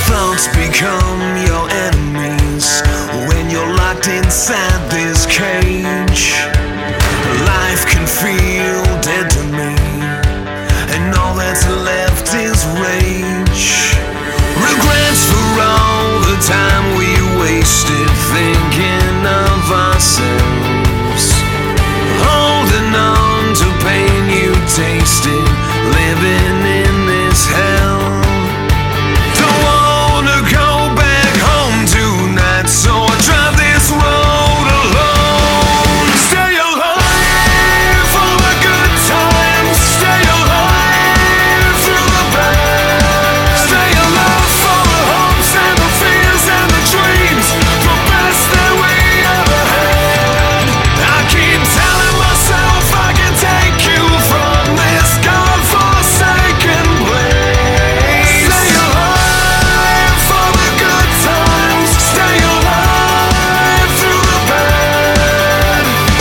Thoughts become your enemies when you're locked inside this cage. Life can feel dead to me, and all that's left is rage. Regrets for all the time we wasted thinking of ourselves, holding on to pain you tasted, living in this hell. Don't wanna go back home tonight, so I drive this road alone. Stay alive for the good times, stay alive through the bad. Stay alive for the hopes and the fears and the dreams, the best that we ever had. I keep telling myself I can take you from this godforsaken place. Stay alive for the good times, stay alive through the bad.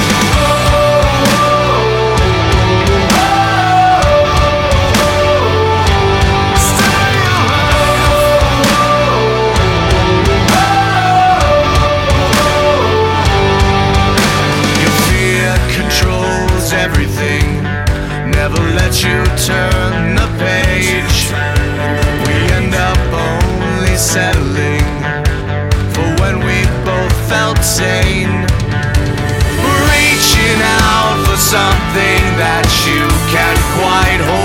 Stay alive. Your fear controls everything, never let you turn the page. We end up only settling for when we both felt sane, reaching out for something that you can't quite hold.